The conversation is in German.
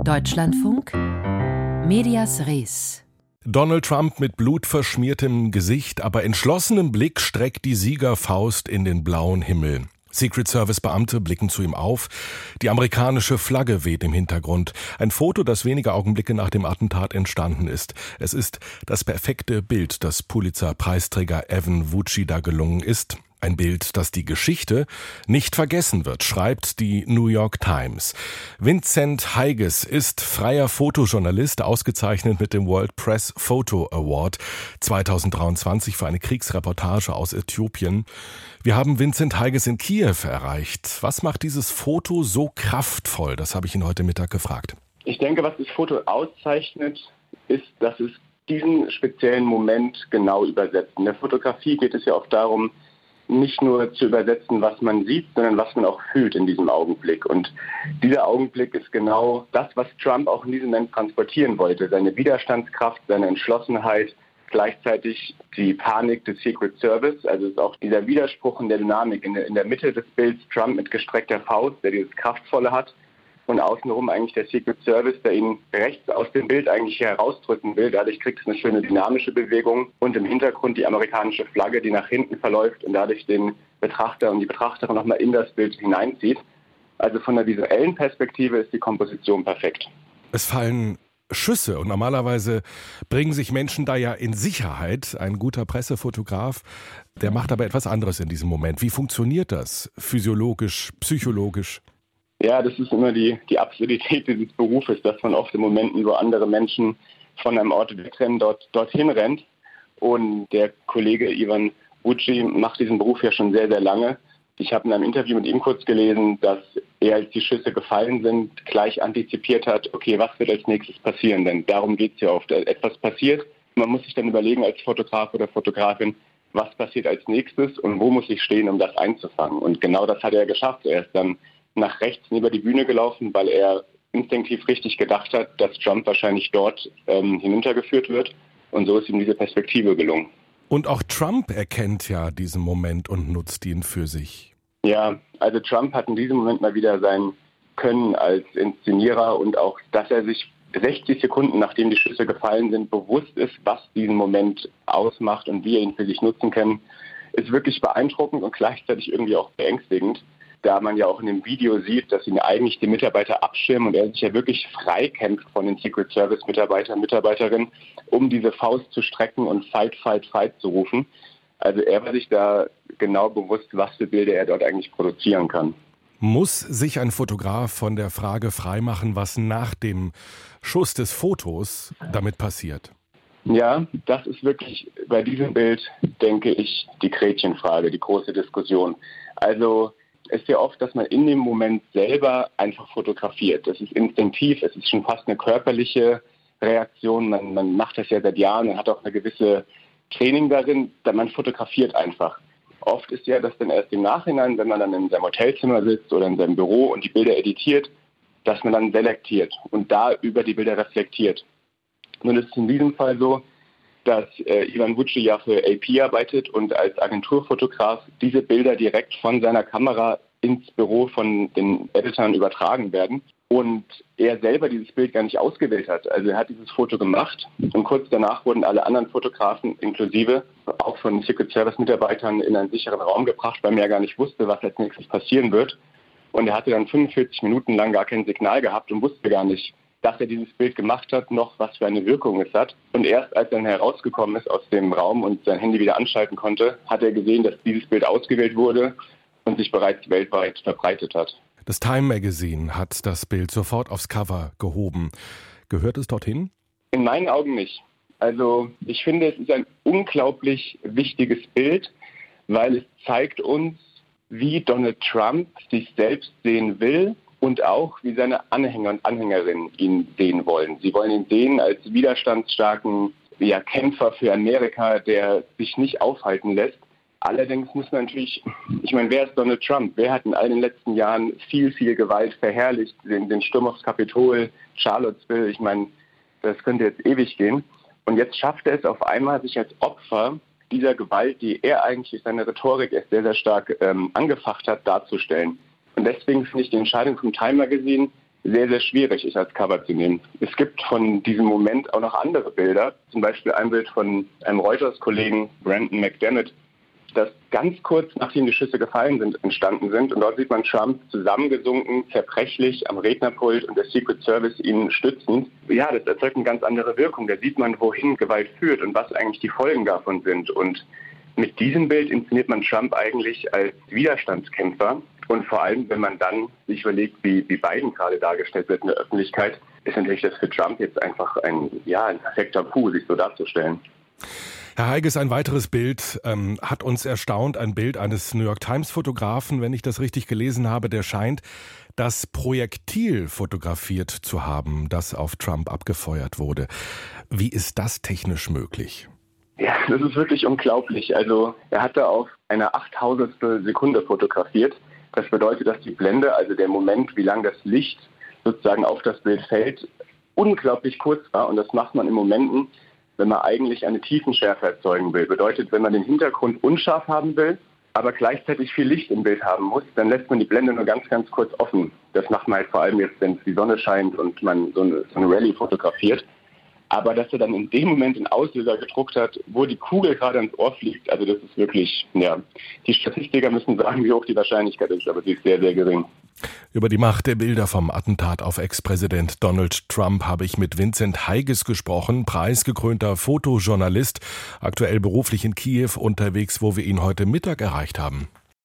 Deutschlandfunk Medias Res. Donald Trump mit blutverschmiertem Gesicht, aber entschlossenem Blick streckt die Siegerfaust in den blauen Himmel. Secret Service Beamte blicken zu ihm auf. Die amerikanische Flagge weht im Hintergrund. Ein Foto, das wenige Augenblicke nach dem Attentat entstanden ist. Es ist das perfekte Bild, das Pulitzer-Preisträger Evan Vucida gelungen ist. Ein Bild, das die Geschichte nicht vergessen wird, schreibt die New York Times. Vincent Heiges ist freier Fotojournalist, ausgezeichnet mit dem World Press Photo Award 2023 für eine Kriegsreportage aus Äthiopien. Wir haben Vincent Heiges in Kiew erreicht. Was macht dieses Foto so kraftvoll? Das habe ich ihn heute Mittag gefragt. Ich denke, was das Foto auszeichnet, ist, dass es diesen speziellen Moment genau übersetzt. In der Fotografie geht es ja oft darum, nicht nur zu übersetzen, was man sieht, sondern was man auch fühlt in diesem Augenblick. Und dieser Augenblick ist genau das, was Trump auch in diesem Moment transportieren wollte. Seine Widerstandskraft, seine Entschlossenheit, gleichzeitig die Panik des Secret Service. Also es ist auch dieser Widerspruch in der Dynamik. In der Mitte des Bilds Trump mit gestreckter Faust, der dieses Kraftvolle hat. Und außenrum eigentlich der Secret Service, der ihn rechts aus dem Bild eigentlich herausdrücken will. Dadurch kriegt es eine schöne dynamische Bewegung. Und im Hintergrund die amerikanische Flagge, die nach hinten verläuft und dadurch den Betrachter und die Betrachterin nochmal in das Bild hineinzieht. Also von der visuellen Perspektive ist die Komposition perfekt. Es fallen Schüsse und normalerweise bringen sich Menschen da ja in Sicherheit. Ein guter Pressefotograf, der macht aber etwas anderes in diesem Moment. Wie funktioniert das? Physiologisch, psychologisch? Ja, das ist immer die Absurdität dieses Berufes, dass man oft in Momenten, wo andere Menschen von einem Ort wegrennen, dorthin rennt. Und der Kollege Evan Vucida macht diesen Beruf ja schon sehr, sehr lange. Ich habe in einem Interview mit ihm kurz gelesen, dass er, als die Schüsse gefallen sind, gleich antizipiert hat, okay, was wird als nächstes passieren? Denn darum geht es ja oft. Etwas passiert, man muss sich dann überlegen als Fotograf oder Fotografin, was passiert als nächstes und wo muss ich stehen, um das einzufangen. Und genau das hat er geschafft. Er ist dann nach rechts neben die Bühne gelaufen, weil er instinktiv richtig gedacht hat, dass Trump wahrscheinlich dort hinuntergeführt wird. Und so ist ihm diese Perspektive gelungen. Und auch Trump erkennt ja diesen Moment und nutzt ihn für sich. Ja, also Trump hat in diesem Moment mal wieder sein Können als Inszenierer und auch, dass er sich 60 Sekunden, nachdem die Schüsse gefallen sind, bewusst ist, was diesen Moment ausmacht und wie er ihn für sich nutzen kann, ist wirklich beeindruckend und gleichzeitig irgendwie auch beängstigend. Da man ja auch in dem Video sieht, dass ihn eigentlich die Mitarbeiter abschirmen und er sich ja wirklich frei kämpft von den Secret Service Mitarbeitern und Mitarbeiterinnen, um diese Faust zu strecken und Fight, Fight, Fight zu rufen. Also er war sich da genau bewusst, was für Bilder er dort eigentlich produzieren kann. Muss sich ein Fotograf von der Frage freimachen, was nach dem Schuss des Fotos damit passiert? Ja, das ist wirklich bei diesem Bild, denke ich, die Gretchenfrage, die große Diskussion. Also es ist ja oft, dass man in dem Moment selber einfach fotografiert. Das ist instinktiv, es ist schon fast eine körperliche Reaktion. Man macht das ja seit Jahren, man hat auch eine gewisse Training darin, man fotografiert einfach. Oft ist ja das dann erst im Nachhinein, wenn man dann in seinem Hotelzimmer sitzt oder in seinem Büro und die Bilder editiert, dass man dann selektiert und da über die Bilder reflektiert. Nun ist es in diesem Fall so, dass Evan Vucida ja für AP arbeitet und als Agenturfotograf diese Bilder direkt von seiner Kamera ins Büro von den Editoren übertragen werden und er selber dieses Bild gar nicht ausgewählt hat. Also er hat dieses Foto gemacht und kurz danach wurden alle anderen Fotografen inklusive auch von Secret Service Mitarbeitern in einen sicheren Raum gebracht, weil er gar nicht wusste, was als nächstes passieren wird. Und er hatte dann 45 Minuten lang gar kein Signal gehabt und wusste gar nicht, dass er dieses Bild gemacht hat, noch was für eine Wirkung es hat. Und erst als er dann herausgekommen ist aus dem Raum und sein Handy wieder anschalten konnte, hat er gesehen, dass dieses Bild ausgewählt wurde und sich bereits weltweit verbreitet hat. Das Time Magazine hat das Bild sofort aufs Cover gehoben. Gehört es dorthin? In meinen Augen nicht. Also ich finde, es ist ein unglaublich wichtiges Bild, weil es zeigt uns, wie Donald Trump sich selbst sehen will und auch, wie seine Anhänger und Anhängerinnen ihn sehen wollen. Sie wollen ihn sehen als widerstandsstarken Kämpfer für Amerika, der sich nicht aufhalten lässt. Allerdings muss man natürlich, wer ist Donald Trump? Wer hat in all den letzten Jahren viel, viel Gewalt verherrlicht? Den Sturm aufs Kapitol, Charlottesville, das könnte jetzt ewig gehen. Und jetzt schafft er es auf einmal, sich als Opfer dieser Gewalt, die er eigentlich seine Rhetorik erst sehr, sehr stark angefacht hat, darzustellen. Und deswegen finde ich die Entscheidung vom Time Magazine sehr, sehr schwierig ist, als Cover zu nehmen. Es gibt von diesem Moment auch noch andere Bilder, zum Beispiel ein Bild von einem Reuters-Kollegen, Brandon McDermott, das ganz kurz nachdem die Schüsse gefallen sind, entstanden sind. Und dort sieht man Trump zusammengesunken, zerbrechlich am Rednerpult und der Secret Service ihn stützend. Ja, das erzeugt eine ganz andere Wirkung. Da sieht man, wohin Gewalt führt und was eigentlich die Folgen davon sind. Und mit diesem Bild inszeniert man Trump eigentlich als Widerstandskämpfer. Und vor allem, wenn man dann sich überlegt, wie Biden gerade dargestellt wird in der Öffentlichkeit, ist natürlich das für Trump jetzt einfach ein perfekter Coup, sich so darzustellen. Herr Heiges, ein weiteres Bild hat uns erstaunt, ein Bild eines New York Times Fotografen, wenn ich das richtig gelesen habe, der scheint das Projektil fotografiert zu haben, das auf Trump abgefeuert wurde. Wie ist das technisch möglich? Ja, das ist wirklich unglaublich. Also er hat da auf eine 8/1000 Sekunde fotografiert. Das bedeutet, dass die Blende, also der Moment, wie lang das Licht sozusagen auf das Bild fällt, unglaublich kurz war. Und das macht man in Momenten, wenn man eigentlich eine Tiefenschärfe erzeugen will. Bedeutet, wenn man den Hintergrund unscharf haben will, aber gleichzeitig viel Licht im Bild haben muss, dann lässt man die Blende nur ganz, ganz kurz offen. Das macht man halt vor allem jetzt, wenn die Sonne scheint und man so eine Rallye fotografiert. Aber dass er dann in dem Moment den Auslöser gedruckt hat, wo die Kugel gerade ins Ohr fliegt, also das ist wirklich, die Statistiker müssen sagen, wie hoch die Wahrscheinlichkeit ist, aber sie ist sehr, sehr gering. Über die Macht der Bilder vom Attentat auf Ex-Präsident Donald Trump habe ich mit Vincent Heiges gesprochen, preisgekrönter Fotojournalist, aktuell beruflich in Kiew unterwegs, wo wir ihn heute Mittag erreicht haben.